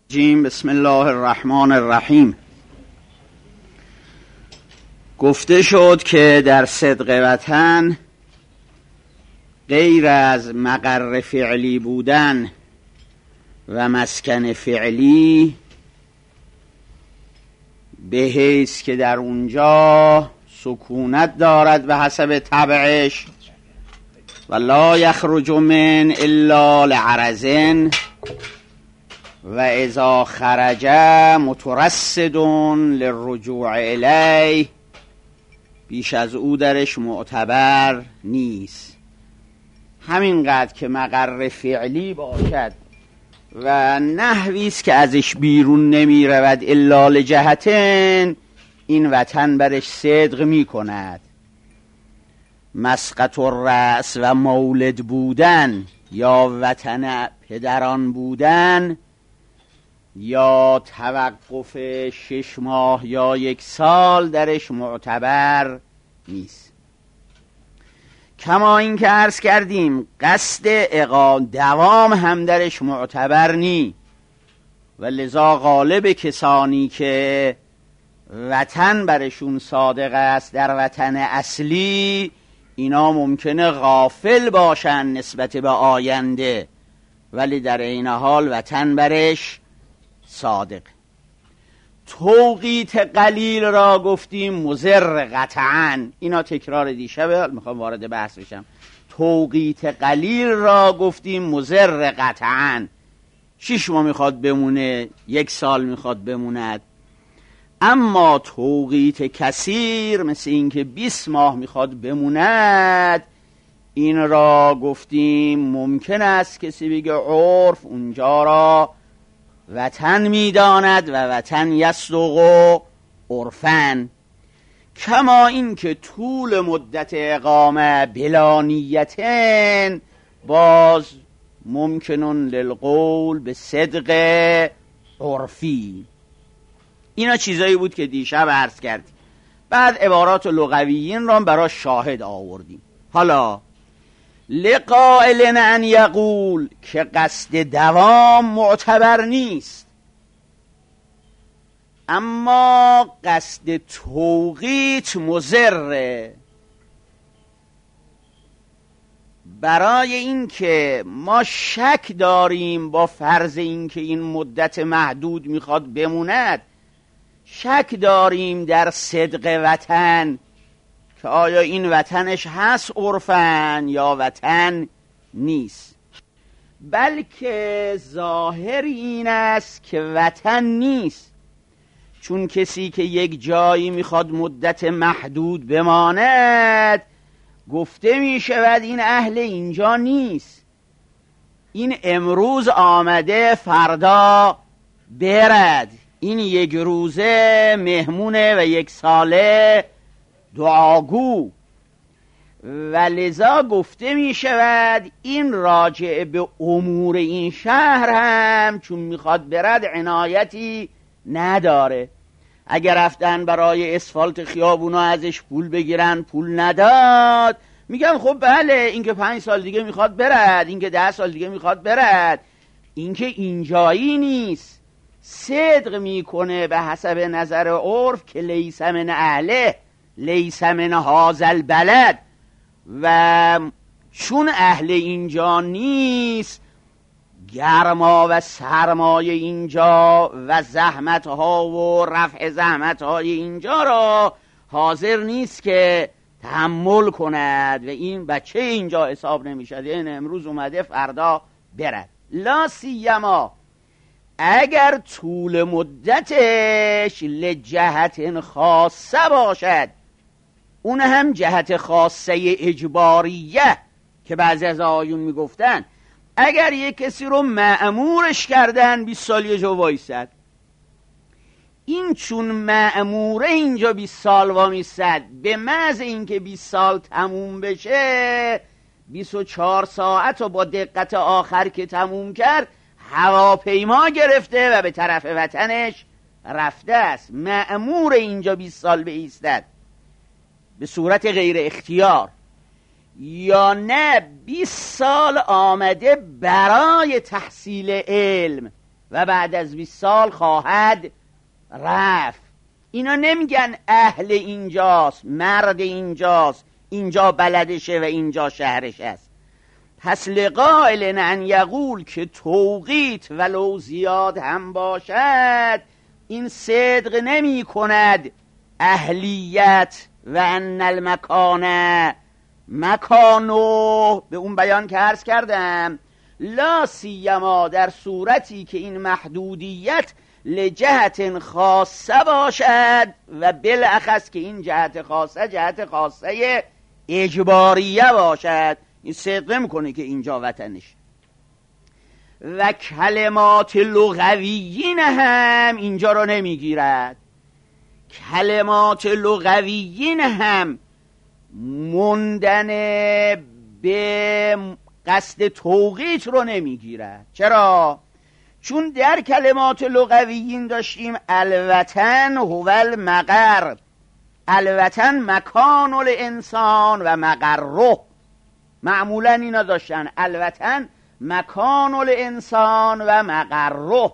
بسم الله الرحمن الرحیم. گفته شد که در صدق وطن غیر از مقر فعلی بودن و مسکن فعلی، به حیث که در اونجا سکونت دارد به حسب طبعش و لا یخرج من الا لعرض و اذا خرج مترصد للرجوع الیه، بیش از او درش معتبر نیست. همینقدر که مقر فعلی باشد و نحویست که ازش بیرون نمی رود الا لجهتن، این وطن برش صدق می کند. مسقط الرأس و مولد بودن یا وطن پدران بودن یا توقف 6 ماه یا 1 سال درش معتبر نیست. کما این که عرض کردیم قصد دوام هم درش معتبر نی و لذا غالب کسانی که وطن برشون صادق است در وطن اصلی، اینا ممکنه غافل باشن نسبت به آینده، ولی در این حال وطن برش صادق. توقیت قلیل را گفتیم مضر قطعاً، اینا تکرار دیشبه، میخوام وارد بحث بشم. توقیت قلیل را گفتیم مضر قطعاً، 6 ماه میخواد بمونه، 1 سال میخواد بموند. اما توقیت کثیر مثل این که 20 ماه میخواد بموند، این را گفتیم ممکن است کسی بگه عرف اونجا را وطن میداند و وطن یصدق عرفن. کما این که طول مدت اقامه بلا نیتن باز ممکنون للقول به صدق عرفی. اینا چیزایی بود که دیشب عرض کردیم. بعد عبارات لغویین را برای شاهد آوردیم. حالا لقائل ان یقول که قصد دوام معتبر نیست، اما قصد توقیت مضره. برای این که ما شک داریم با فرض این که این مدت محدود میخواد بموند، شک داریم در صدق وطن که آیا این وطنش هست عرفن یا وطن نیست، بلکه ظاهر این است که وطن نیست. چون کسی که یک جایی میخواد مدت محدود بماند، گفته میشود این اهل اینجا نیست، این امروز آمده فردا برد، این 1 روزه مهمونه و 1 ساله دعاگو. و لذا گفته می شود این راجع به امور این شهر هم چون میخواد برد عنایتی نداره. اگر رفتن برای اسفالت خیابونا ازش پول بگیرن، پول نداد، میگن خب بله این که 5 سال دیگه میخواد برد، این که 10 سال دیگه میخواد برد، این که اینجایی نیست. صدق میکنه به حسب نظر عرف که لیس من اهله، لیس من هذا البلد، و چون اهل اینجا نیست، گرما و سرمای اینجا و زحمت ها و رفع زحمت های اینجا را حاضر نیست که تحمل کند و این بچه اینجا حساب نمیشد، این امروز اومده فردا برد. لا سیما اگر طول مدتش لجهت خاصه باشد، اون هم جهت خاصه اجباریه که بعضی از آیون میگفتن اگر یک کسی رو مأمورش کردن 20 سال یه جا وایسد، این چون مأموره اینجا 20 سال وامیستد، به محض اینکه 20 سال تموم بشه 24 ساعت رو با دقت آخر که تموم کرد هواپیما گرفته و به طرف وطنش رفته است. مأمور اینجا 20 سال بایستد به صورت غیر اختیار، یا نه 20 سال آمده برای تحصیل علم و بعد از 20 سال خواهد رفت. اینا نمیگن اهل اینجاست، مرد اینجاست، اینجا بلدشه و اینجا شهرش است. پس لقائل ان یقول که توقیت ولو زیاد هم باشد، این صدق نمی کند اهلیت و ان المکان مکانو، به اون بیان که عرض کردم، لا سیما در صورتی که این محدودیت لجهت خاصه باشد و بالاخص که این جهت خاصه اجباریه باشد. این صدق میکنه که اینجا وطنش. و کلمات لغویین هم اینجا رو نمیگیرد. کلمات لغویین هم موندن به قصد توقیت رو نمیگیرد. چرا؟ چون در کلمات لغویین داشتیم الوطن هو المقر، الوطن مکان الانسان و مقره، معمولا اینا داشتن الوطن مکان الانسان و مقره.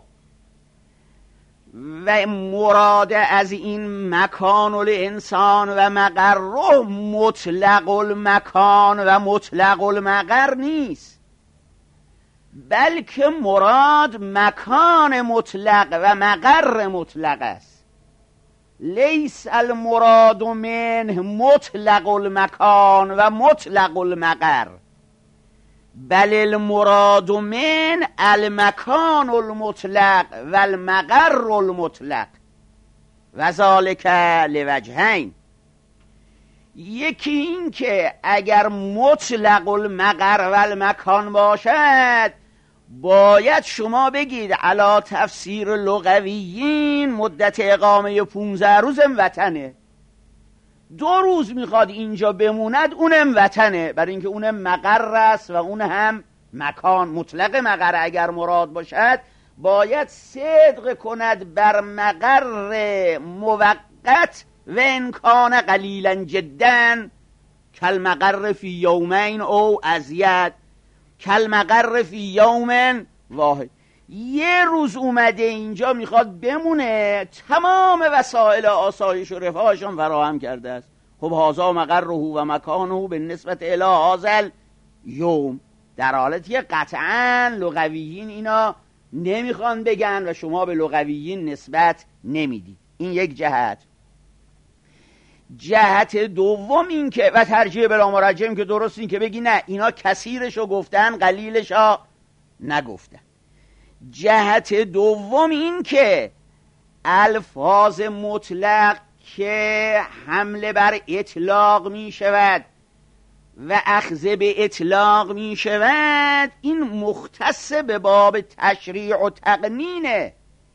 و مراد از این مکان الانسان و مقره مطلق المکان و مطلق المقر نیست، بلکه مراد مکان مطلق و مقر مطلق است. لیس المراد منه مطلق المکان و مطلق المقر، بل المراد من المکان المطلق و المقر المطلق و ذالک لوجهین. یکی این که اگر مطلق المقر و المکان باشد باید شما بگید علی تفسیر لغویین مدت اقامه 15 روزم وطنه، 2 روز میخواد اینجا بموند اونم وطنه، برای اینکه اونم مقر است و اون هم مکان. مطلق مقر اگر مراد باشد باید صدق کند بر مقر موقت و امکان قلیلا جدا کالمقر فی یومین او ازید کالمقر فی یوم واحد. 1 روز اومده اینجا میخواد بمونه، تمام وسایل آسایش و رفاهشون فراهم کرده است. خب هازا مقره و مکانه به نسبت الی هازل یوم، در حالتی که قطعا لغویین اینا نمیخوان بگن و شما به لغویین نسبت نمیدید. این یک جهت. جهت دوم این که و ترجیح بلا مرجم که درست این که بگی نه اینا کثیرشو گفتن قلیلشو نگفتن. جهت دوم این که الفاظ مطلق که حمله بر اطلاق می شود و اخذ به اطلاق می شود این مختص به باب تشریع و تقنینه.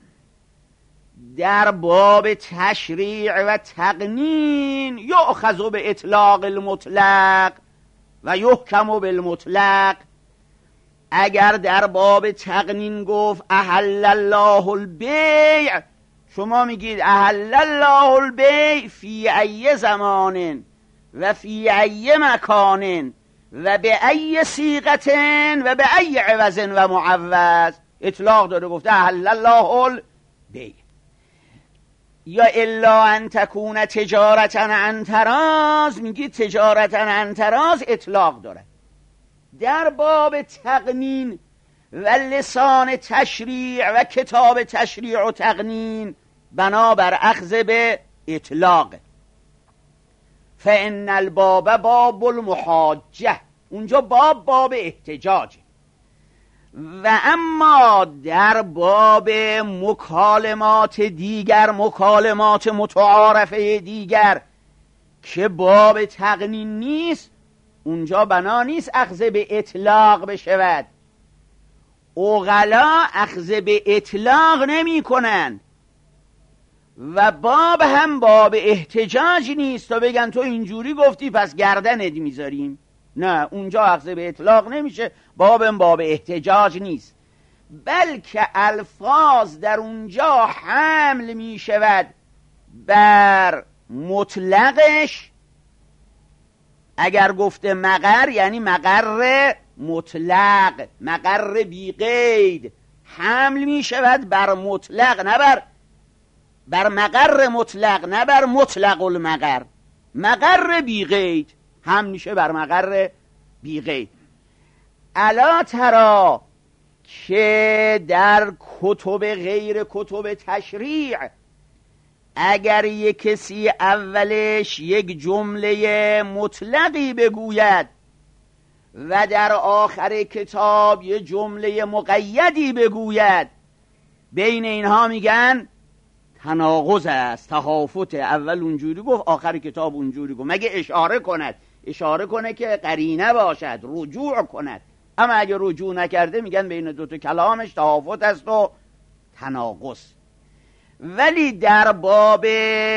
در باب تشریع و تقنین یؤخذ به اطلاق المطلق و یحکم بالمطلق. اگر در باب تقنین گفت احل الله البیع، شما میگید احل الله البیع فی ای زمان و فی ای مکان و به ای صیغت و به ای عوض و معوض. اطلاق داره، گفته احل الله البیع. یا الا ان تکون تجارتا عن تراض، میگید تجارتا عن تراض اطلاق داره. در باب تقنین و لسان تشریع و کتاب تشریع و تقنین بنابر اخذ به اطلاق. فان الباب باب المحاجه، اونجا باب احتجاجه. و اما در باب مکالمات دیگر، مکالمات متعارفه دیگر که باب تقنین نیست، اونجا بنا نیست اخذ به اطلاق بشود. عقلا اخذ به اطلاق نمی کنند و باب هم باب احتجاج نیست تا بگن تو اینجوری گفتی پس گردنت میذاریم. نه، اونجا اخذ به اطلاق نمیشه، باب احتجاج نیست، بلکه الفاظ در اونجا حمل می شود بر مطلقش. اگر گفته مقر یعنی مقر مطلق، مقر بی قید، حمل می شود بر مطلق، نه بر مقر مطلق، نه بر مطلق المقر، مقر بی قید حمل میشه بر مقر بی قید. الا ترا که در کتب غیر کتب تشریع اگر یک کسی اولش یک جمله مطلقی بگوید و در آخر کتاب یک جمله مقیدی بگوید، بین اینها میگن تناقض است، تخافت، اول اونجوری گفت آخر کتاب اونجوری گفت، مگه اشاره کنه که قرینه باشد، رجوع کند. اما اگه رجوع نکرده میگن بین دوتا کلامش تخافت است و تناقض. ولی در باب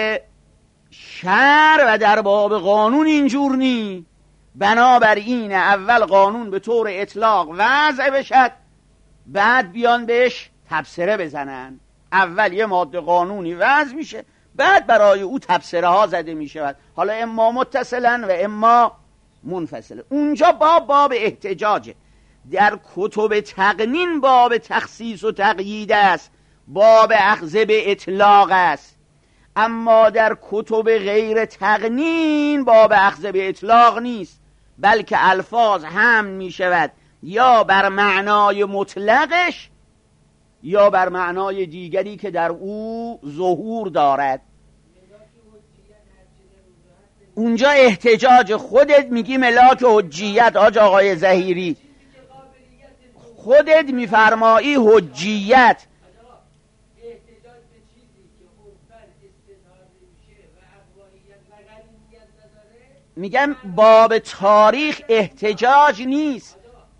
شرع و در باب قانون اینجور نی. بنابراین اول قانون به طور اطلاق وضع بشد، بعد بیان بهش تبصره بزنن. اول یه ماده قانونی وضع میشه، بعد برای او تبصره ها زده میشود، حالا اما متصلا و اما منفصله. اونجا باب احتجاجه. در کتب تقنین باب تخصیص و تقیید است، باب اخذ به اطلاق است. اما در کتب غیر تقنین باب اخذ به اطلاق نیست، بلکه الفاظ حمل می شود یا بر معنای مطلقش یا بر معنای دیگری که در او ظهور دارد. اونجا احتجاج خودت میگی ملاک حجیت. آقای ظهیری خودت میفرمایی حجیت. میگم باب تاریخ احتجاج نیست.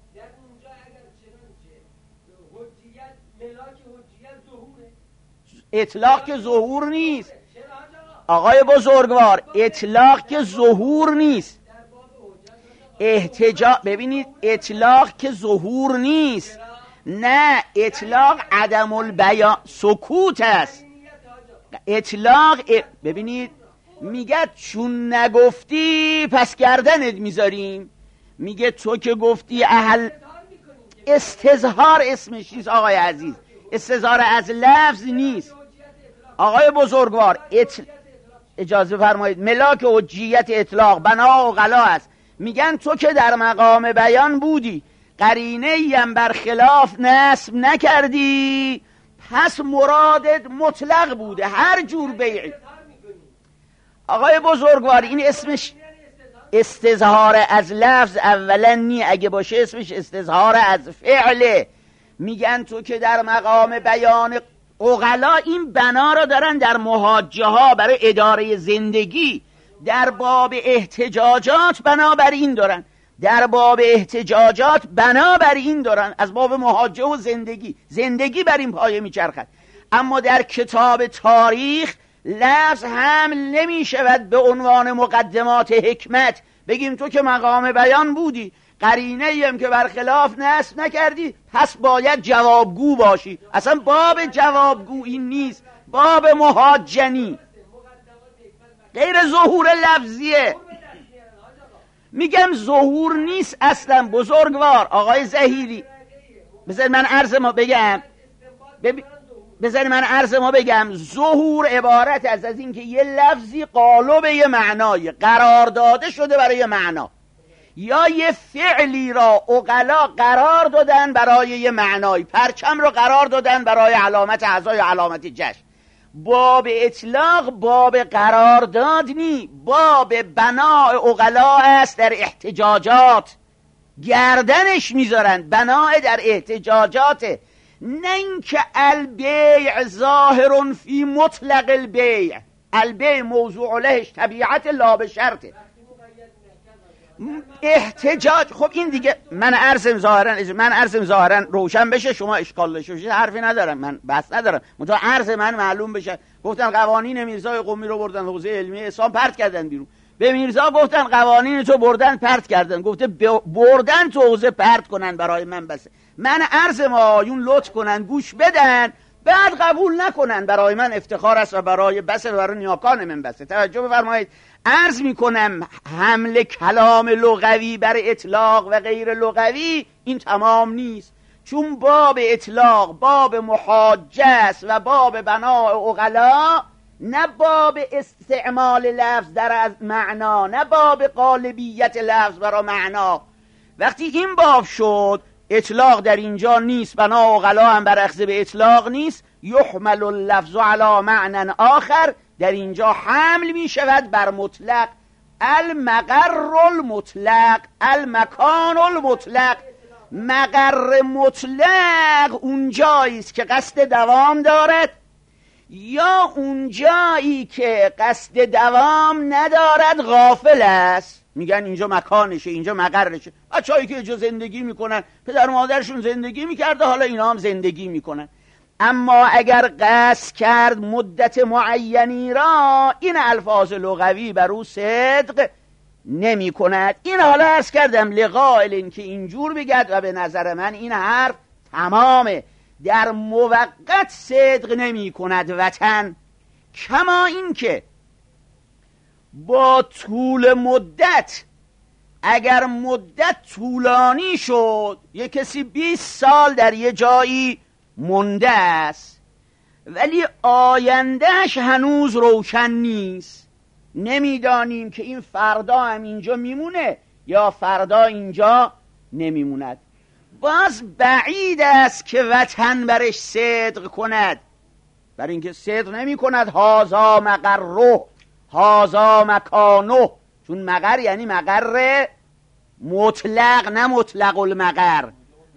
اطلاق که ظهور نیست آقای بزرگوار، اطلاق که ظهور نیست. احتجاج ببینید، اطلاق که ظهور نیست، نه اطلاق عدم البیان سکوت است. اطلاق ببینید میگه چون نگفتی پس گردنت میذاریم. میگه تو که گفتی اهل استظهار اسمش نیست آقای عزیز، استظهار از لفظ نیست. آقای بزرگوار اجازه فرمایید، ملاک حجیت اطلاق بنا و غلا است. میگن تو که در مقام بیان بودی، قرینه‌ای هم برخلاف نصب نکردی، پس مرادت مطلق بوده هر جور بیعی. آقای بزرگوار این اسمش استظهار از لفظ اولا نی، اگه باشه اسمش استظهار از فعله. میگن تو که در مقام بیان عقلا این بنا را دارن در محاجه ها برای اداره زندگی، در باب احتجاجات بنابر این دارن، در باب احتجاجات بنابر این دارن، از باب محاجه و زندگی بر این پایه میچرخد. اما در کتاب تاریخ لفظ حمل نمی شود به عنوان مقدمات حکمت. بگیم تو که مقام بیان بودی، قرینه ایم که برخلاف نصب نکردی، پس باید جوابگو باشی. اصلا باب جوابگو این نیست، باب محاجنی، غیر ظهور لفظیه. میگم ظهور نیست اصلا بزرگوار. آقای ظهیری بذار من عرض ما بگم ظهور عبارت از اینکه یه لفظی قالب یه معنای قرار داده شده برای یه معنا، یا یه فعلی را عقلا قرار دادن برای یه معنای، پرچم را قرار دادن برای علامت عزا یا علامت جشن. باب اطلاق باب قرارداد نی، باب بناء عقلا است. در احتجاجات گردنش میذارن، بناء در احتجاجاته، نه اینکه البیع ظاهر فی مطلق البیع. البیع موضوع لهش طبیعت لا به شرطه. احتجاج خب این دیگه من عرضم ظاهرا روشن بشه، شما اشکال داشته حرفی ندارم، من بحث ندارم، منتها عرض من معلوم بشه. گفتن قوانین میرزای قمی رو بردن حوزه علمی اسلام پرت کردن بیرون، به میرزا گفتن قوانین تو بردن پرت کردن، گفته بردن تو حوزه پرت کنن برای من بسه. من عرض ما آیون لطف کنن گوش بدن، بعد قبول نکنن، برای من افتخار است و برای بسه و برای نیاکان من بسه. توجه بفرمایید، عرض میکنم حمل کلام لغوی بر اطلاق و غیر لغوی این تمام نیست، چون باب اطلاق باب محاجه است و باب بناء عقلا، نه باب استعمال لفظ در از معنا، نه باب قالبیت لفظ برای معنا. وقتی این باب شد اطلاق در اینجا نیست، بنا عقلا هم برعکس به اطلاق نیست، یحمل اللفظ علی معنی آخر، در اینجا حمل می شود بر مطلق. المقر المطلق، المکان المطلق. مقر مطلق اونجایی است که قصد دوام دارد، یا اونجایی که قصد دوام ندارد غافل است. میگن اینجا مکانشه، اینجا مقرشه. بچه‌هایی که اینجا زندگی میکنن، پدر مادرشون زندگی میکرده، حالا اینا هم زندگی میکنن. اما اگر قصد کرد مدت معینی را، این الفاظ لغوی بر او صدق نمی کند. این حالا عرض کردم لقائل این که اینجور بگد و به نظر من این حرف تمامه. در موقت صدق نمی کند وطن، کما این که با طول مدت، اگر مدت طولانی شد، یک کسی 20 سال در یه جایی مونده است ولی آیندهش هنوز روشن نیست، نمیدانیم که این فردا هم اینجا میمونه یا فردا اینجا نمیموند، باز بعید است که وطن برش صدق کند. برای اینکه صدق نمی کند هازا مقره هازا مکانه، چون مقر یعنی مقر مطلق نه مطلق المقر.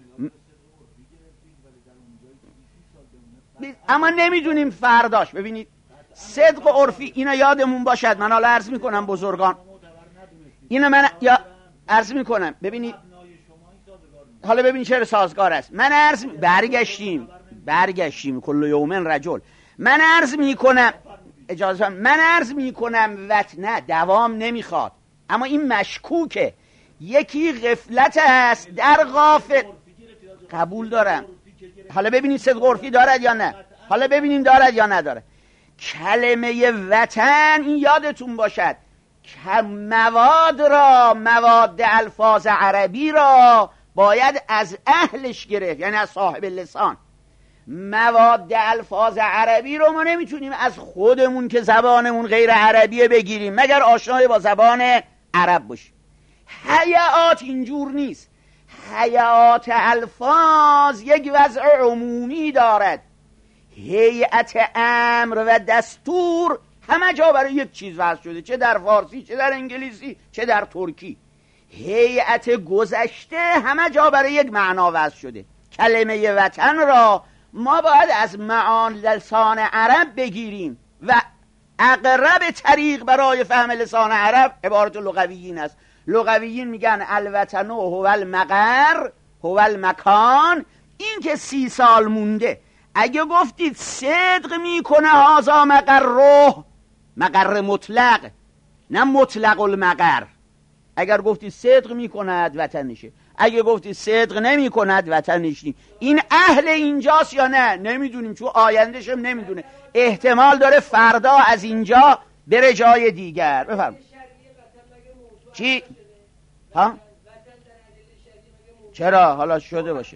اما نمیدونیم فرداش. ببینید صدق عرفی اینا یادمون باشد. من حالا عرض میکنم بزرگان اینا، من عرض میکنم ببینید، حالا ببینید چرا سازگار است. من عرض برگشتیم کل یومن رجل. من عرض میکنم اجازه، من عرض میکنم وطن دوام نمیخواد، اما این مشکوکه، یکی غفلت است در غافل. قبول دارم. حالا ببینید صدق عرفی دارد یا نه، حالا ببینیم دارد یا نداره. کلمه وطن این یادتون باشد که مواد الفاظ عربی را باید از اهلش گرفت، یعنی از صاحب لسان. مواد الفاظ عربی رو ما نمیتونیم از خودمون که زبانمون غیر عربیه بگیریم مگر آشنای با زبان عرب باشیم. هیئات اینجور نیست. هیئات الفاظ یک وضع عمومی دارد. هیئت امر و دستور همه جا برای یک چیز وضع شده، چه در فارسی، چه در انگلیسی، چه در ترکی. هیئت گذشته همه جا برای یک معنا وضع شده. کلمه وطن را ما باید از معانی لسان عرب بگیریم و اقرب طریق برای فهم لسان عرب عبارت لغویین است. لغویین میگن الوطن هو المقر هو المکان. این که 30 سال مونده، اگه گفتید صدق میکنه هازا مقره، مقر مطلق نه مطلق المقر، اگر گفتید صدق میکند وطنشه، اگه گفتید صدق نمیکند وطنش نیست. این اهل اینجاست یا نه نمیدونیم، چون آیندهش هم نمیدونه، احتمال داره فردا از اینجا بره جای دیگر. بفرم چی؟ ها؟ چرا؟ حالا شده باشه.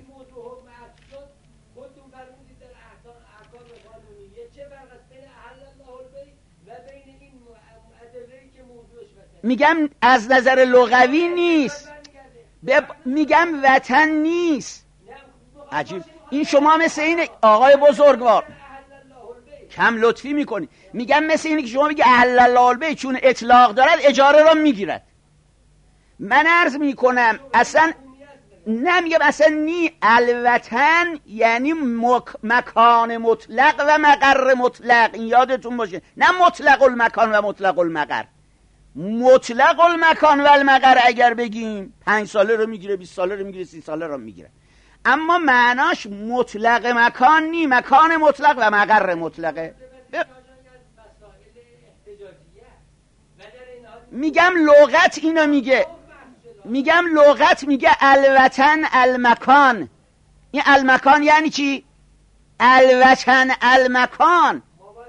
میگم از نظر لغوی نیست، میگم وطن نیست. عجیب، این شما مثل این آقای بزرگوار کم لطفی میکنی. میگم مثل اینه که شما بگی اهل الله البیت چون اطلاق دارد اجاره را میگیرد. من عرض میکنم اصلا نمیگم اصلا نی. الوطن یعنی مکان مطلق و مقر مطلق، این یادتون باشه، نه مطلق المکان و مطلق المقر. مطلق المکان و المقر اگر بگیم 5 ساله رو میگیره، 20 ساله رو میگیره، 30 ساله رو میگیره، اما معناش مطلق مکان نی، مکان مطلق و مقر مطلقه. میگم لغت اینو میگه، میگم لغت میگه الوطن المکان. این المکان یعنی چی؟ الوطن المکان.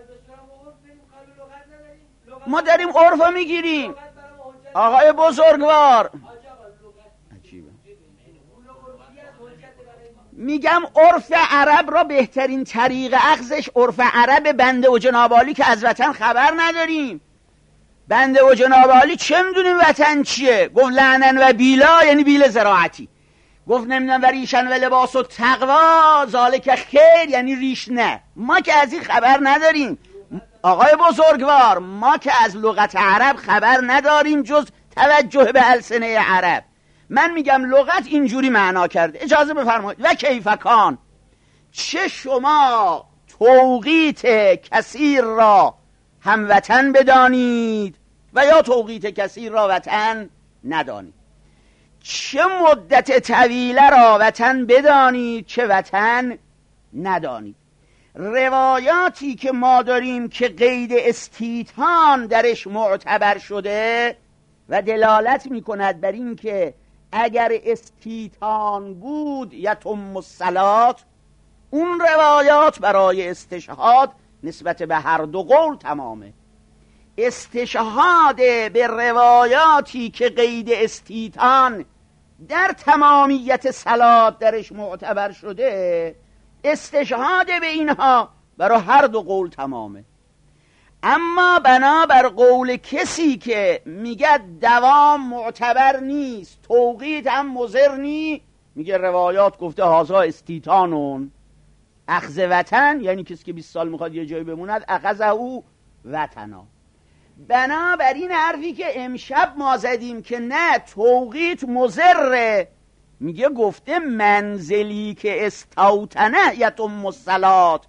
ما داریم عرفو میگیریم آقای بزرگوار. میگم عرف عرب را بهترین طریق اخذش عرف عرب بنده و جناب عالی که از وطن خبر نداریم. بنده و جناب عالی چه میدونیم وطن چیه؟ گفت لعنن و بیلا یعنی بیل زراعتی. گفت نمیدونم و ریشن و لباس و تقوا ذالک خیر یعنی ریش نه. ما که از این خبر نداریم آقای بزرگوار، ما که از لغت عرب خبر نداریم جز توجه به السنه عرب. من میگم لغت اینجوری معنا کرده. اجازه بفرمایید. و کیفکان، چه شما توقیت کثیر را هموطن بدانید و یا توقیت کثیر را وطن ندانید. چه مدت طویله را وطن بدانید چه وطن ندانید. روایاتی که ما داریم که قید استیطان درش معتبر شده و دلالت میکند بر این که اگر استیطان بود یتم الصلات، اون روایات برای استشهاد نسبت به هر دو قول تمامه. استشهاد به روایاتی که قید استیطان در تمامیت صلات درش معتبر شده، استشهاد به اینها برای هر دو قول تمامه. اما بنابر قول کسی که میگه دوام معتبر نیست، توقیت هم مضر نی، میگه روایات گفته هازا استیطانون، اخذ وطن یعنی کسی که 20 سال میخواد یه جایی بموند اخذ او وطنا. بنابراین حرفی که امشب ما زدیم که نه توقیت مضره، میگه گفته منزلی که استوطنه یتم الصلات،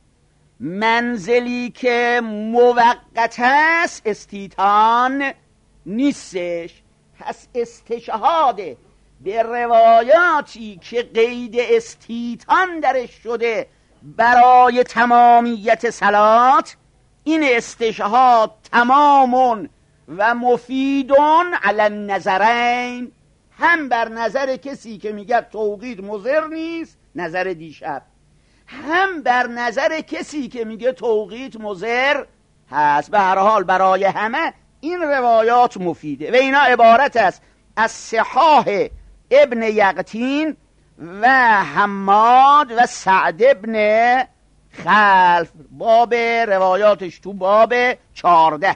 منزلی که موقت است استیطان نیستش. پس استشهاد به روایاتی که قید استیطان درش شده برای تمامیت صلات، این استشهاد تمامون و مفیدون علی النظرین، هم بر نظر کسی که میگه توقیت مضر نیست، نظر دیشب، هم بر نظر کسی که میگه توقیت مضر هست. به هر حال برای همه این روایات مفیده و اینا عبارت است از صحاح ابن یقطین و حماد و سعد ابن خلف. باب روایاتش تو باب 14.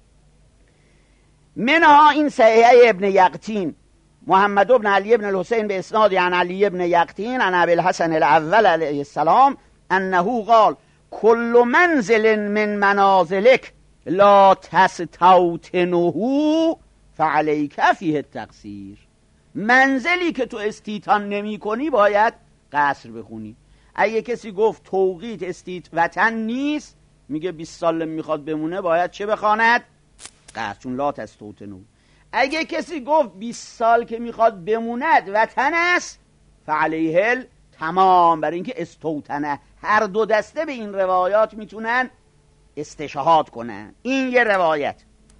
منها این صحیح ابن یقطین محمد ابن علی ابن الحسین به اسناد عن علی ابن یقطین عن ابی الحسن الاول علیه السلام انه قال کل منزل من منازلک لا تستوطنه فعلیک فیه التقصیر. منزلی که تو استیطان نمی کنی باید قصر بخونی. اگه کسی گفت توقیت وطن نیست، میگه 20 سال میخواد بمونه، باید چه بخواند؟ قصر، چون لا تستوطنه. اگه کسی گفت 20 سال که میخواد بموند وطن است، فعلیه تمام، برای اینکه استوطنه. هر دو دسته به این روایات میتونن استشهاد کنن. این یه روایت.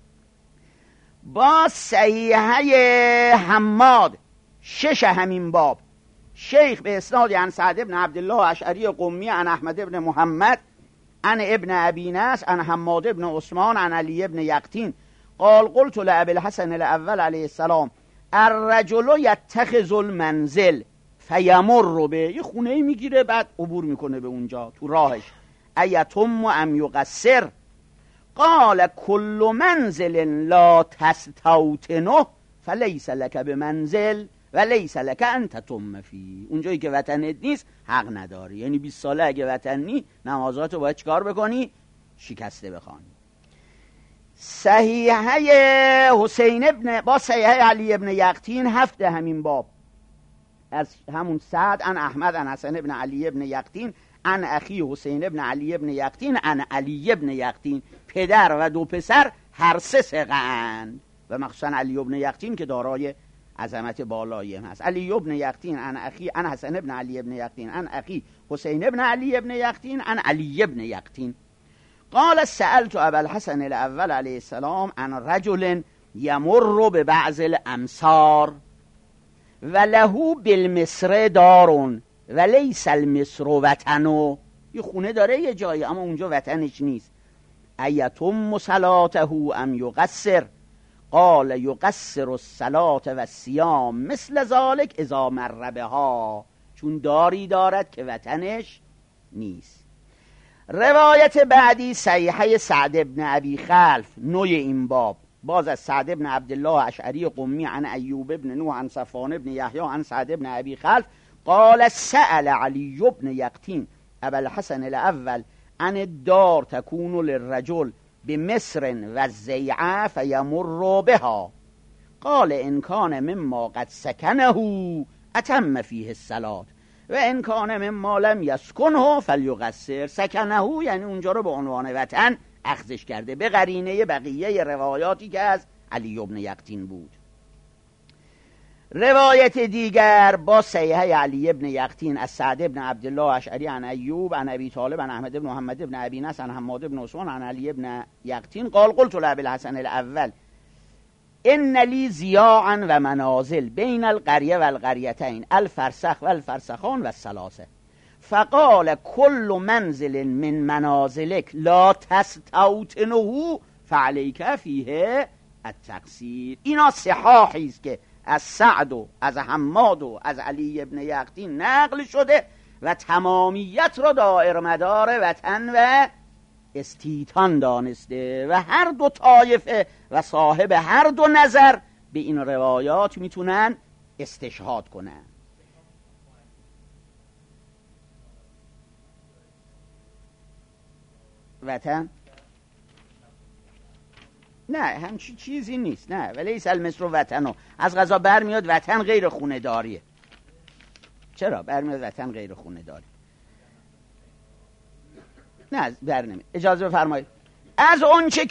با صحیحه حماد 6 همین باب، شیخ به اسناد عن سعد ابن عبدالله اشعری قمی عن احمد ابن محمد عن ابن ابی نصر عن حماد ابن عثمان عن علی ابن یقطین قال قلت لابی الحسن الاول علیه السلام الرجل یتخذ المنزل فیمر به، یه خونه میگیره بعد عبور میکنه به اونجا تو راهش، ایتم ام یقصر؟ قال کل منزل لا تستوطنه فلیس لک بمنزل و لیس لک ان تتم فی. اونجایی که وطنت نیست حق نداری. یعنی 20 ساله اگه وطن نی، نمازاتو باید چیکار بکنی؟ شکسته بخوانی. صحیحه حسین ابن با صحیحه علی ابن یقطین 7 همین باب، از همون سعد عن احمد عن حسن ابن علی ابن یقطین عن اخی حسین ابن علی ابن یقطین عن علی ابن یقطین. پدر و 2 پسر هر 3 ثقه‌اند و مخصوصا علی ابن یقطین که دارای عظمت بالایی هست. علی ابن یقطین عن اخی عن حسن ابن علی ابن یقطین عن اخی حسین ابن علی ابن یقطین عن علی ابن یقطین قال سألت ابا الحسن الاول علیه السلام عن رجل یمر ببعض الامصار وله بالمصر دار ولیس المصر وطنه. یه خونه داره یه جایی اما اونجا وطنش نیست. ایتم صلاته ام یقصر؟ قال یقصر الصلاة و الصیام مثل ذلك اذا مر بها چون داری دارد که وطنش نیست. روایت بعدی صحیحه سعد ابن ابی خلف نوع این باب، باز از سعد ابن عبدالله اشعری قمی عن ایوب ابن نوح عن صفوان ابن یحیی عن سعد ابن ابی خلف قال سأل علی ابن یقطین ابا الحسن الاول عن الدار تكون للرجل بمصر والزیعة فیمر بها قال ان کان مما قد سکنه اتم فیه الصلاة و ان کان مما لم یسکنه فلیقصر. سکنه یعنی اونجا رو به عنوان وطن اخذش کرده، به قرینه بقیه روایاتی که از علی ابن یقطین بود. روایت دیگر با صحیحه علی ابن یقطین از سعد ابن عبدالله اشعری عن ایوب عن ابی طالب عن احمد ابن محمد ابن ابی نصر عن حماد ابن عثمان عن علی ابن یقطین قال قلت لابی الحسن الاول ان لی ضیاعا و منازل بین القریه و القریتین الفرسخ و الفرسخان و الثلاثه فقال کل منزل من منازلک لا تستوطنه فعلیک فیه التقصیر. اینا صحاحی است که از سعد و از حماد و از علی ابن یقطین نقل شده و تمامیت را دائر مدار وطن و استیطان دانسته و هر دو طایفه و صاحب هر دو نظر به این روایات میتونن استشهاد کنن. وطن نه همچی چیزی نیست، نه ولی المصر و وطنو از قضا برمیاد وطن غیر خونه داریه. چرا برمیاد وطن غیر خونه داری؟ نه برنمی. اجازه بفرمایید از اونچه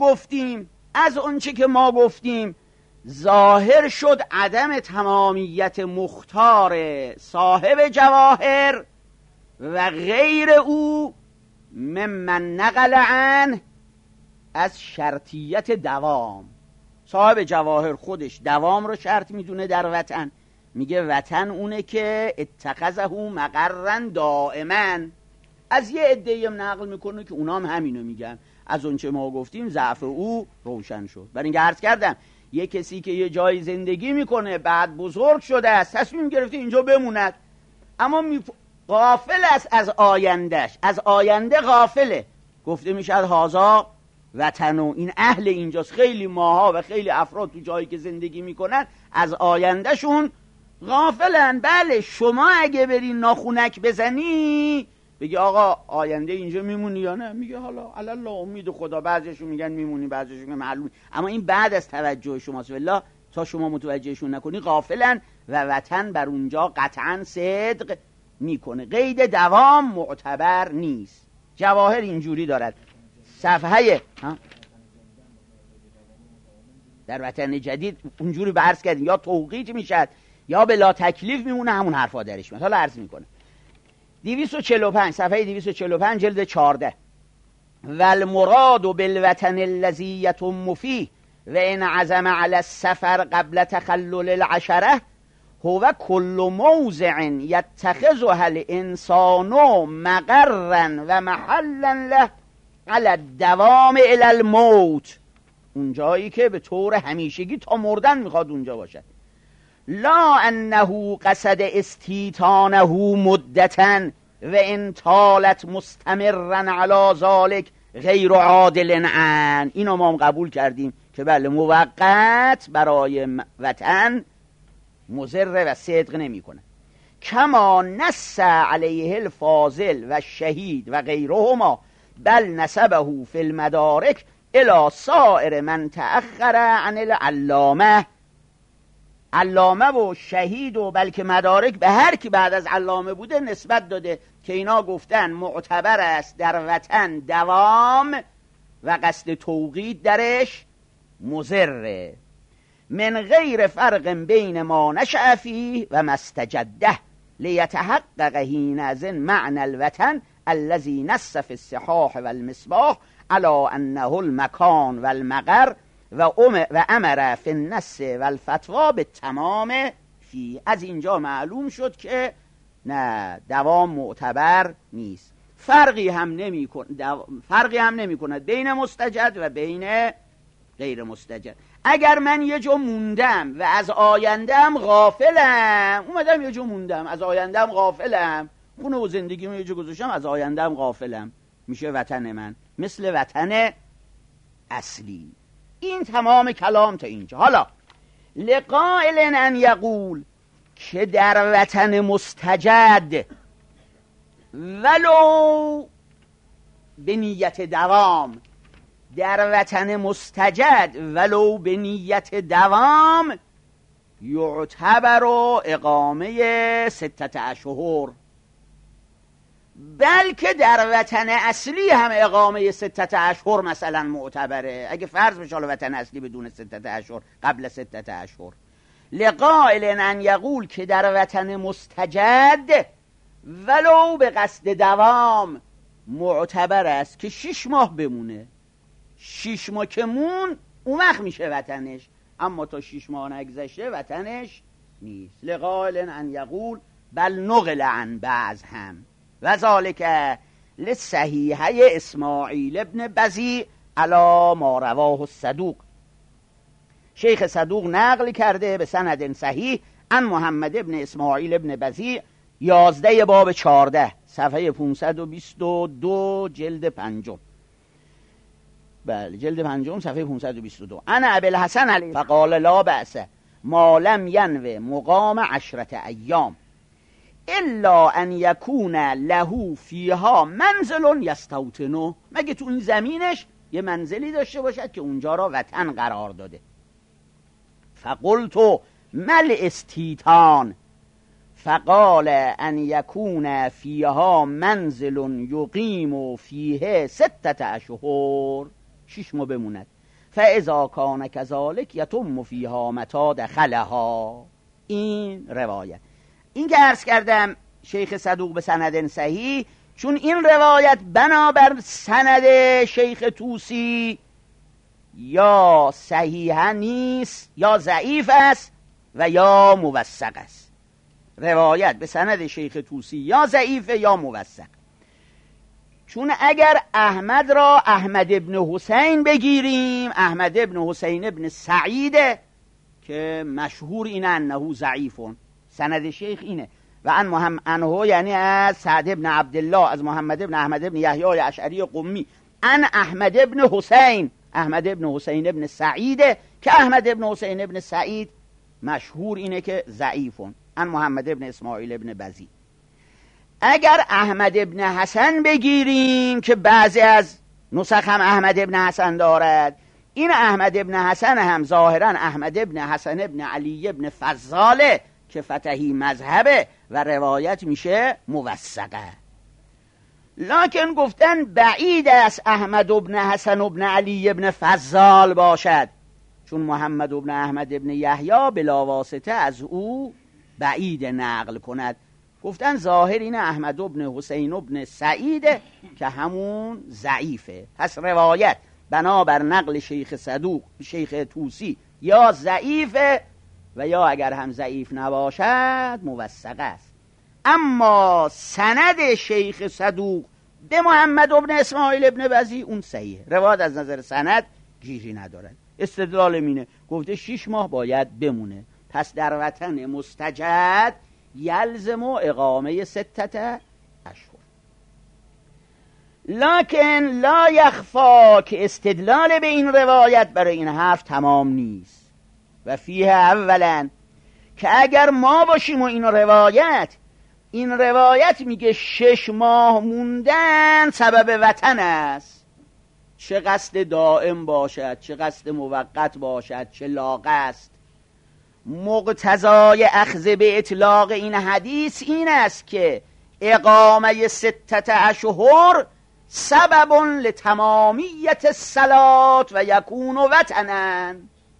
که ما گفتیم ظاهر شد عدم تمامیت مختار صاحب جواهر و غیر او ممن نقل عنه از شرطیت دوام. صاحب جواهر خودش دوام رو شرط میدونه در وطن، میگه وطن اونه که اتخذه مقرن دائما. از یه عده‌ای نقل میکنه که اونام همینو میگن. از اون چه ما گفتیم ضعف او روشن شد. برای اینکه عرض کردم یه کسی که یه جای زندگی میکنه بعد بزرگ شده است تصمیم گرفته اینجا بموند، اما غافل است از آیندهش، از آینده غافله. گفته میشه هازا وطن و این اهل اینجاست. خیلی ماها و خیلی افراد تو جایی که زندگی میکنن از آیندهشون غافلن. بله شما اگه بری ناخونک بزنی بگی آقا آینده اینجا میمونی یا نه، میگه حالا الله امید خدا، بعضیشون میگن میمونی بعضیشون میگن معلوم، اما این بعد از توجه شماست. والله تا شما متوجهشون نکنی غافلن و وطن بر اونجا قطعا صدق میکنه. قید دوام معتبر نیست. جواهر اینجوری دارد. صفحه در وطن جدید اونجوری برس کردیم یا توقیت میشد یا بلا تکلیف میمونه، همون حرفا درش میاد. حالا عرض میکنه 245 صفحه 245 جلد 14 والمراد بالوطن الذي يتم فيه وان عزم على السفر قبل تخلل العشره هو كل موضع يتخذها الانسان مقرا و محلا له على الدوام الى الموت. اون جایی که به طور همیشگی تا مردن میخواد اونجا باشد. لا انه قصد استیطانه مدتا و ان طالت مستمرا علی ذلك غیر عادل عن. اینو ما هم قبول کردیم که بله موقت برای وطن مضر و صدق نمیکنه. کما نص علیه الفاضل و شهید و غیرهما بل نسبه فی المدارک الی سائر من تأخر عن العلامه. علامه و شهید و بلکه مدارک به هر کی بعد از علامه بوده نسبت داده که اینا گفتن معتبر است در وطن دوام و قصد توقیت درش مضره. من غیر فرق بین ما نشأ فیه و ما استجده لیتحقق حینئذ معنی الوطن الذی نص فی الصحاح والمصباح علی انه المکان والمقر و امر فی النص والفتوا به تمام فی. از اینجا معلوم شد که نه دوام معتبر نیست. فرقی هم نمی کند بین مستجد و بین غیر مستجد. اگر من یه جا موندم و از آینده‌ام غافلم، اومدم یه جا موندم از آینده‌ام غافلم، خونه و زندگیمو یه جا گذاشتم از آینده‌ام غافلم، میشه وطن من مثل وطن اصلی. این تمام کلام تا اینجا. حالا لقائل ان یقول که در وطن مستجد ولو به نیت دوام، در وطن مستجد ولو به نیت دوام یعتبر اقامه 6 اشهر، بلکه در وطن اصلی هم اقامه 6 اشهر مثلا معتبره. اگه فرض بشه حالا وطن اصلی بدون 6 اشهر، قبل 6 اشهر. لقائل ان یقول که در وطن مستجد ولو به قصد دوام معتبر است که 6 ماه بمونه. 6 ماه که مون اون وقت میشه وطنش، اما تا 6 ماه نگذشته وطنش نیست. لقائل ان یقول بل نقل عن بعض هم و ذالک لصحیحی اسماعیل ابن بزیع علی ما رواه الصدوق. شیخ صدوق نقل کرده به سند صحیح عن محمد ابن اسماعیل ابن بزیع 11 باب 14 صفحه 522 جلد 5، بله جلد 5 صفحه 522. انا ابی الحسن علیه فقال لا بأس ما لم ینو مقام 10 ایام الا ان یکون له فیها منزل یستوطنه، مگه تو این زمینش یه منزلی داشته باشد که اونجا را وطن قرار داده. فقلت مل استیطان فقال ان یکون فیها منزل یقیم فیه 6 اشهر، 6 ماه بموند. فاذا کان کذالک یتم فیها متى دخلها. این روایت، این که عرض کردم شیخ صدوق به سند صحیح، چون این روایت بنابر سند شیخ طوسی یا صحیح نیست یا ضعیف است و یا موثق است. روایت به سند شیخ طوسی یا ضعیفه یا موثق. چون اگر احمد را احمد ابن حسین بگیریم، احمد ابن حسین ابن سعید که مشهور اینه انه ضعیفون، سند شیخ اینه، و انه یعنی از سعد ابن عبدالله از محمد ابن احمد ابن یحیی اشعری قمی ان احمد ابن حسین، احمد ابن حسین ابن سعید که احمد ابن حسین ابن سعید مشهور اینه که ضعیفون، ان محمد ابن اسماعیل ابن بزیع. اگر احمد ابن حسن بگیریم که بعضی از نسخ هم احمد ابن حسن دارد، این احمد ابن حسن هم ظاهرا احمد ابن حسن ابن علی ابن فضاله که فتحی مذهبه و روایت میشه موثقه. لکن گفتن بعید است احمد ابن حسن ابن علی ابن فضال باشد، چون محمد ابن احمد ابن یحیی بلا واسطه از او بعید نقل کند. گفتن ظاهر این احمد ابن حسین ابن سعید که همون ضعیفه. پس روایت بنابر نقل شیخ صدوق شیخ طوسی یا ضعیفه و یا اگر هم ضعیف نباشد موثق است. اما سند شیخ صدوق به محمد ابن اسماعیل ابن بزیع اون صحیح، روایت از نظر سند گیری ندارد. استدلال مینه، گفته 6 ماه باید بمونه، پس در وطن مستجد یلزم اقامه 6 اشهر. لکن لا یخفا که استدلال به این روایت برای این حرف تمام نیست. و فیه اولا که اگر ما باشیم و این روایت میگه 6 ماه موندن سبب وطن است، چه قصد دائم باشد، چه قصد موقت باشد، چه لاغ است. مقتضای اخذ به اطلاق این حدیث این است که اقامه 6 اشهر سبب لتمامیت الصلاة و یکون وطنا،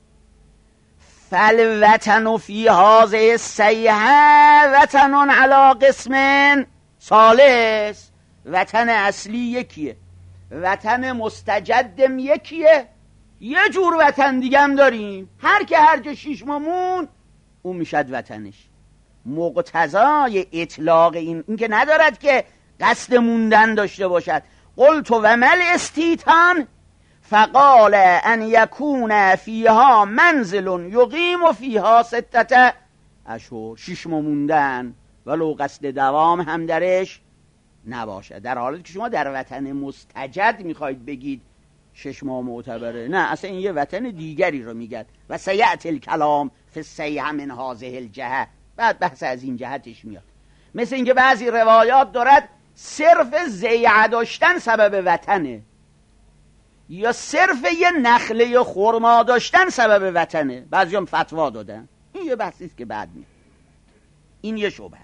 فالوطن فی هذه الصیحه وطن علی قسم ثالث. وطن اصلی یکیه، وطن مستجدم یکیه، یه جور وطن دیگه هم داریم، هر که 6 ماه مون اون میشد وطنش. مقتضای اطلاق این که ندارد که قصد موندن داشته باشد. قلت و مل استیطان فقال ان یکون فیها منزل یقیم فیها 6 اشهر، 6 ماه موندن ولو قصد دوام هم درش نباشه. در حالی که شما در وطن مستجد میخواید بگید 6 ماه معتبره، نه اصلا این یه وطن دیگری رو میگد. و سیأتی الکلام فی الصیحة من هذه الجهة، بعد بحث از این جهتش میاد. مثل اینکه بعضی روایات دارد صرف زیعه داشتن سبب وطنه، یا صرف یه نخله خرما داشتن سبب وطنه، بعضی هم فتوا دادن. این یه بحثیست که بعد میاد. این یه شبهه.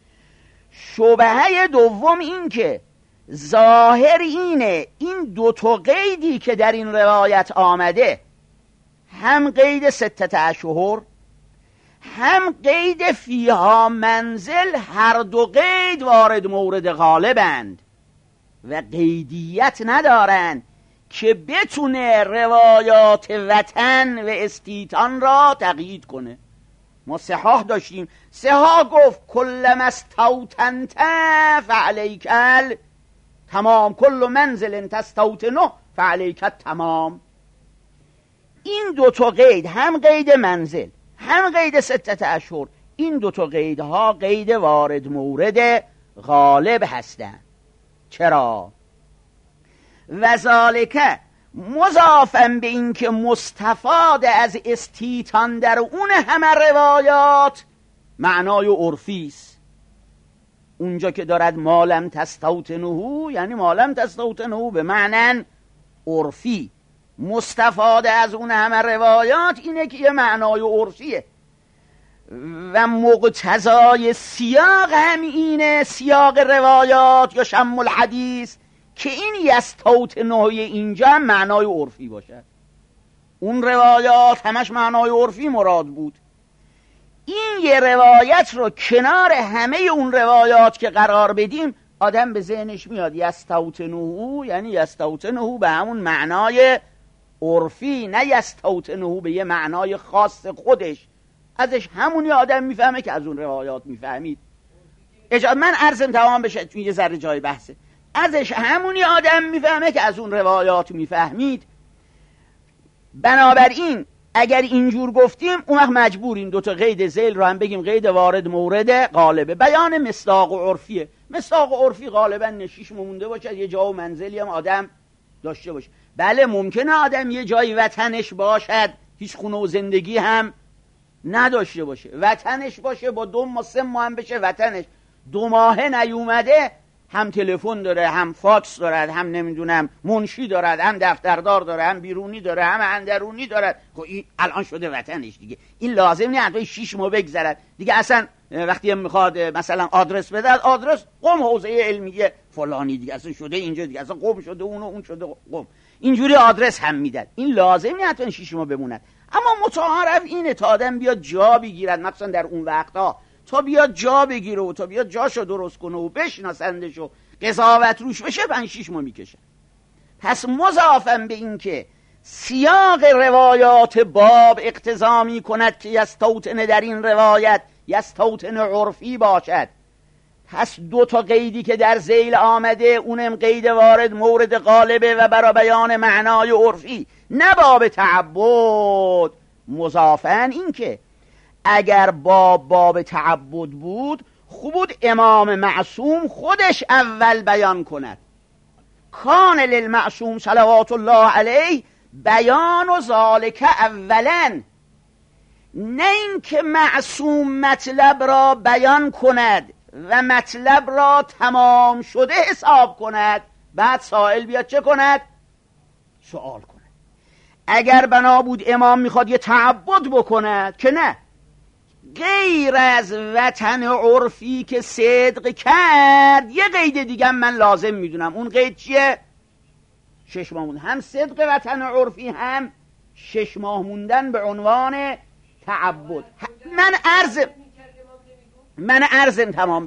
شبهه دوم این که ظاهر اینه این 2 قیدی که در این روایت آمده، هم قید 6 اشهر هم قید فیها منزل، هر 2 قید وارد مورد غالبند و قیدیت ندارند که بتونه روایات وطن و استیطان را تقیید کنه. ما صحاح داشتیم، صحاح گفت کلما استوطنت فعلیک تمام، کل منزل تستوطنه فعلیک تمام. این 2 قید، هم قید منزل هم قید 6 اشهر، این 2 قیدها قید وارد مورد غالب هستند. چرا؟ و ذالک مضافن به این که مستفاد از استیطان در اون همه روایات معنای عرفی است. اونجا که دارد مالم تستوطنه، یعنی مالم تستوطنه به معنی عرفی. مستفاد از اون همه روایات اینه که یه معنای عرفیه و مقتضای سیاق هم اینه، سیاق روایات یا شم الحدیث، که این یستوطنه اینجا هم معنای عرفی باشد. اون روایات همش معنای عرفی مراد بود. این یه روایت رو کنار همه اون روایات که قرار بدیم، آدم به ذهنش میاد یستوطنه، یعنی یستوطنه به همون معنای عرفی، نه یستوطنه به یه معنای خاص خودش. ازش همونی آدم میفهمه که از اون روایات میفهمید. من عرضم تمام بشه، چون یه ذره جای بحثه. ازش همونی آدم میفهمه که از اون روایات میفهمید. بنابراین اگر اینجور گفتیم اون وقت مجبوریم 2 قید ذیل رو هم بگیم قید وارد مورد غالبه. بیان مصداق و عرفیه. مصداق و عرفی غالبا 6 مونده باشه، یه جا و منزلی هم آدم داشته باشه. بله ممکنه آدم یه جایی وطنش باشد هیچ خونه و زندگی هم نداشته باشه، وطنش باشه با 2 ماه 3 ماه هم بشه وطنش، 2 ماه نیومده، هم تلفن داره، هم فاکس دارد، هم نمیدونم منشی دارد، هم دفتردار داره، هم بیرونی داره، هم اندرونی دارد. این الان شده وطنش دیگه. این لازم نیست حتی 6 ماه بگذرد دیگه. اصلا وقتی میخواد مثلا آدرس بده، آدرس قم حوزه علمیه فلانی دیگه، اصلا شده اینجا دیگه، اصلا قم شده اون شده قم، اینجوری آدرس هم میدن. این لازم نیست حتی 6 ماه بموند. اما متعارف اینه تا آدم بیاد جا بگیرد، مثلا در اون وقتا تا بیاد جا بگیره و تا بیاد جاشو درست کنه و بشناسندش و قضاوت روش بشه 5-6 ماه میکشه. پس مضافن به این که سیاق روایات باب اقتضا می کند که یستوطن در این روایت یستوطن عرفی باشد. پس 2 قیدی که در ذیل آمده، اونم قید وارد مورد غالبه و برای بیان معنای عرفی، نه باب تعبد. مضافن این که اگر باب تعبد بود، خوب بود امام معصوم خودش اول بیان کند. کان للمعصوم صلوات الله علیه بیان و ذالک اولا، نه این که معصوم مطلب را بیان کند و مطلب را تمام شده حساب کند، بعد سائل بیاد چه کند؟ سوال کند. اگر بنا بود امام میخواد یه تعبد بکند که نه، غیر از وطن عرفی که صدق کرد یه قید دیگه من لازم میدونم. اون قید چیه؟ 6 ماه موندن، هم صدق وطن عرفی هم 6 ماه موندن به عنوان تعبد. من عرضم تمام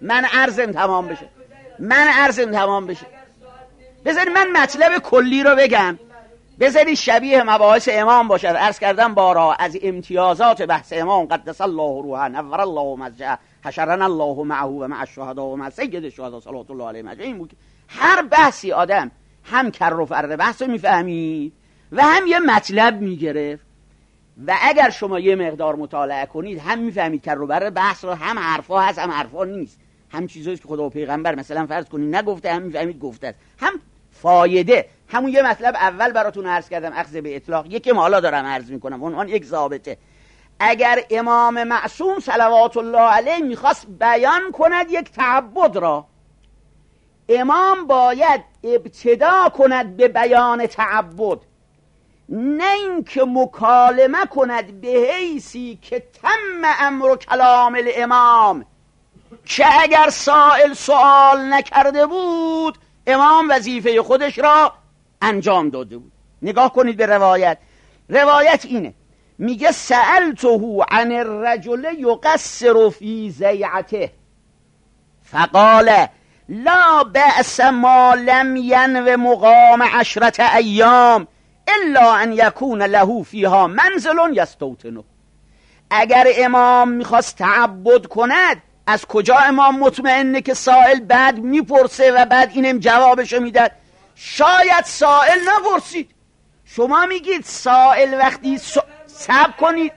بشه. بذاری من مطلب کلی رو بگم، بذاری شبیه مباحث امام باشد. عرض کردم بارا از امتیازات بحث امام قدس الله روحه نور الله مزجه حشرنا الله معه و مع الشهداء و مع سید الشهداء صلوات الله علیه اجمعین بود. هر بحثی آدم هم کر و فر بحث رو میفهمید و هم یه مطلب میگرفت. و اگر شما یه مقدار مطالعه کنید هم میفهمید کر و فر بحث رو، هم حرفا هست هم حرفا نیست، هم چیزایی که خدا و پیغمبر مثلا فرض کنید نگفته هم میفهمید گفته است، هم فایده. همون یه مطلب اول براتون عرض کردم، اخذ به اطلاق، یکم حالا دارم عرض میکنم عنوان یک ضابطه. اگر امام معصوم صلوات الله علیه میخواست بیان کند یک تعبد را، امام باید ابتدا کند به بیان تعبد، نه اینکه مکالمه کند به حیثی که تم امر کلام الامام، که اگر سائل سوال نکرده بود امام وظیفه خودش را انجام داده بود. نگاه کنید به روایت. روایت اینه، میگه سألته عن الرجل یقصر فی زیعته فقال لا بأس ما لم ینو مقام 10 ایام الا ان یکون له فیها منزل یستوطنه. اگر امام میخواست تعبد کند، از کجا امام مطمئنه که سائل بعد میپرسه و بعد اینم جوابشو میداد؟ شاید سائل نپرسید. شما میگید سائل وقتی صبر کنید،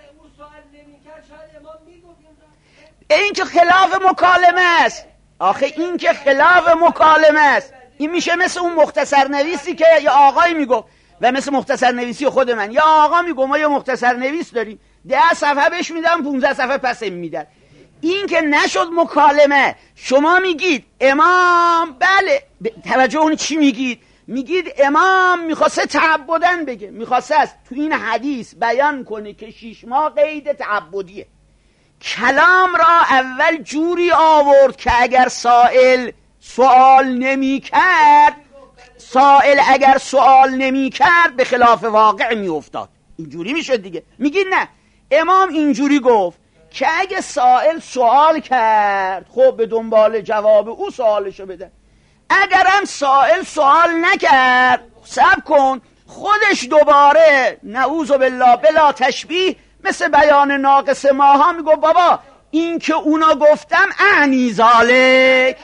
این که خلاف مکالمه است. آخه این که خلاف مکالمه است. این میشه مثل اون مختصر نویسی که یه آقایی میگفت، و مثل مختصر نویسی خود من، یا آقا میگم ما یه مختصر نویس داریم 10 صفحه بهش میدم 15 صفحه پس میدن. این که نشد مکالمه. شما میگید امام، بله توجه اون چی میگید؟ میگید امام میخواسته تعبدن بگه، میخواسته است تو این حدیث بیان کنه که 6 ماه قید تعبدیه. کلام را اول جوری آورد که اگر سائل سوال نمی کرد، اگر سوال نمی کرد به خلاف واقع می افتاد. اینجوری می شد دیگه. میگید نه، امام اینجوری گفت که اگه سائل سوال کرد خب به دنبال جواب او سوالشو بده، اگرم سائل سوال نکرد صبر کن، خودش دوباره نعوذ بالله بلا تشبیه مثل بیان ناقص ماها میگو بابا این که اونا گفتم اعنی ذالک.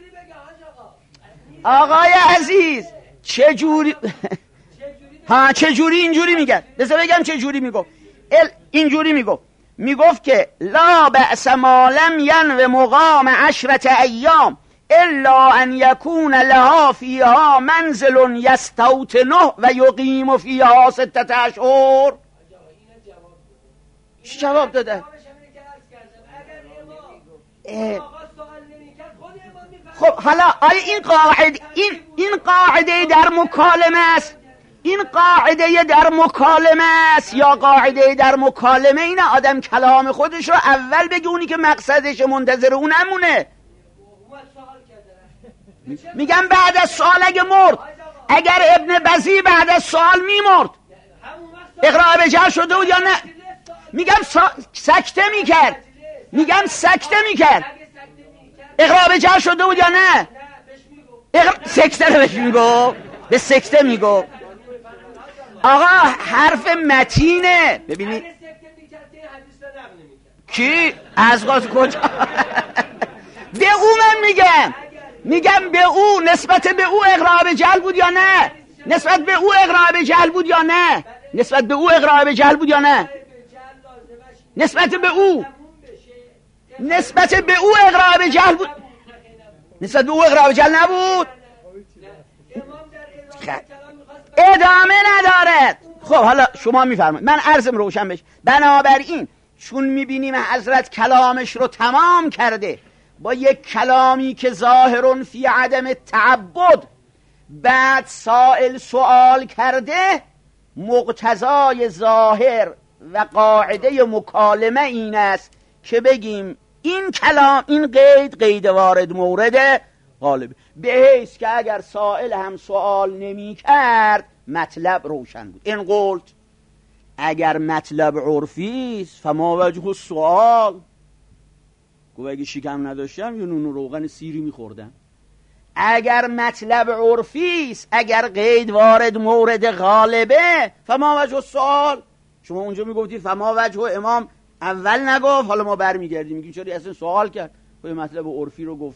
آقای عزیز چجوری چجوری اینجوری میگن؟ بذار بگم چجوری میگفت. اینجوری میگفت که لا بأس ما لم ینو مقام 10 ایام الا ان یکون لها فیها منزل یستوطنه و یقیم فیها 6 اشهر. چی جواب داده؟ خب حالا آیا این قاعده در مکالمه است؟ این قاعده در مکالمه است یا قاعده در مکالمه اینه آدم کلام خودش رو اول بگه، اونی که مقصدش منتظر اون همونه. میگم بعد از سوال اگه مرد، اگر ابن بزی بعد از سوال میمرد اقراء به جهل شده بود یا نه؟ میگم سکته میکرد اقراء به جهل شده بود یا نه؟ سکته رو بهش میگو، به سکته میگو. آقا حرف متینه. ببینید کی از غاز کجا به او من میگم به او نسبت به او اقراء به جهل بود یا نه؟ نسبت به او اقراء به جهل بود یا نه؟ نسبت به او اقراء به جهل بود یا نه؟ نسبت به او اقراء به جهل بود؟ نسبت به او اقراء به جهل نبود؟ ادامه ندارد. خب حالا شما میفرمایید، من عرضم روشن بشه. بنابراین چون میبینیم حضرت کلامش رو تمام کرده با یک کلامی که ظاهرون فی عدم تعبد، بعد سائل سوال کرده، مقتضای ظاهر و قاعده مکالمه این است که بگیم این کلام، این قید وارد مورد غالب، به حیث که اگر سائل هم سوال نمی کرد مطلب روشن بود. این قلت اگر مطلب عرفی است فما وجه السؤال. گوه اگه شکم نداشتم یه نون و روغن سیری میخوردم. اگر مطلب عرفی است، اگر قید وارد مورد غالبه، فما وجه السؤال. شما اونجا میگفتید فما وجه، امام اول نگفت، حالا ما برمیگردیم میگیم چرا اصلا سوال کرد؟ خب مطلب عرفی رو گفته،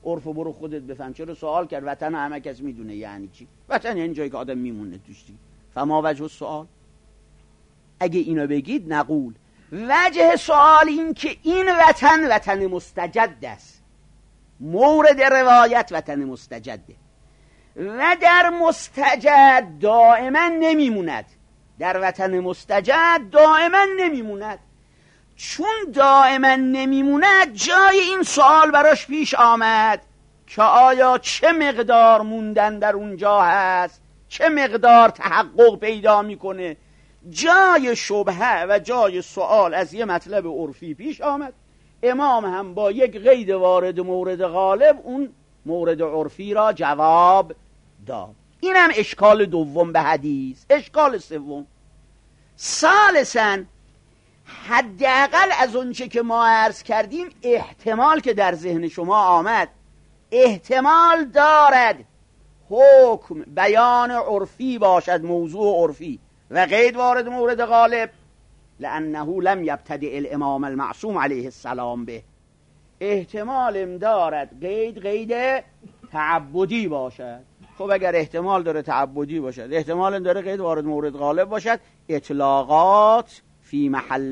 عرف برو خودت بفهم. چرا سوال کرد؟ وطن همه کس میدونه یعنی چی. وطن یعنی جایی که آدم میمونه توش دیگه. فما وجه السؤال؟ اگه اینو بگید نقول وجه سوال این که این وطن مستجد است، مورد روایت وطن مستجده و در مستجد دائما نمیموند. در وطن مستجد دائما نمیموند. چون دائما نمیموند جای این سوال براش پیش آمد که آیا چه مقدار موندن در اونجا هست، چه مقدار تحقق پیدا میکنه. جای شبهه و جای سوال از یه مطلب عرفی پیش آمد. امام هم با یک قید وارد مورد غالب اون مورد عرفی را جواب داد. این هم اشکال دوم به حدیث. اشکال سوم، ثالثاً حداقل از اونچه که ما عرض کردیم احتمال که در ذهن شما آمد، احتمال دارد حکم بیان عرفی باشد، موضوع عرفی و قید وارد مورد غالب، لانه لم یبتدئ الامام المعصوم علیه السلام به. احتمال دارد قید تعبدی باشد. خب اگر احتمال داره تعبدی باشد، احتمال داره قید وارد مورد غالب باشد، اطلاقات فی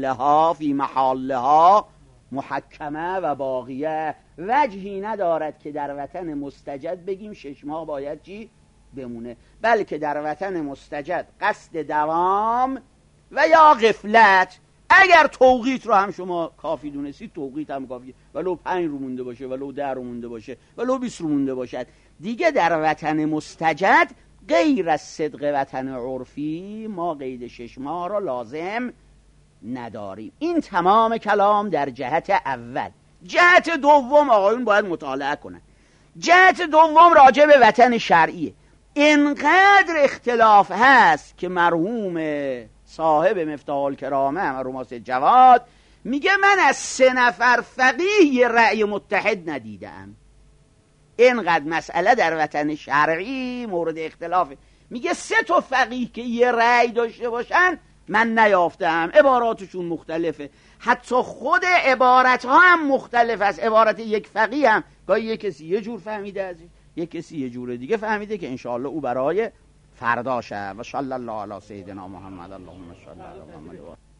محلها محکمه و باقیه. وجهی ندارد که در وطن مستجد بگیم 6 ماه باید چی بمونه، بلکه در وطن مستجد قصد دوام و یا غفلت. اگر توقیت رو هم شما کافی دونستید، توقیت هم کافی، ولو 5 رو مونده باشه، ولو 10 رو مونده باشه، ولو 20 رو مونده باشد، دیگه در وطن مستجد غیر از صدق وطن عرفی ما قید 6 ماه را لازم نداریم. این تمام کلام در جهت اول. جهت دوم آقایون باید مطالعه کنن. جهت دوم راجع به وطن شرعیه. اینقدر اختلاف هست که مرحوم صاحب مفتاح الکرامه مرحوم سید جواد میگه من از 3 نفر فقیه یه رأی متحد ندیدم. اینقدر مسئله در وطن شرعی مورد اختلافه. میگه 3 تا فقیه که یه رأی داشته باشن من نیافتم. عباراتشون مختلفه، حتی خود عبارت ها هم مختلف است. عبارت یک فقیه هم گاهی یک کسی یه جور فهمیده ازش، یک کسی یه جور دیگه فهمیده که انشاءالله او برای فرداشه. و صلی الله علی سیدنا محمد. اللهم صل علی محمد.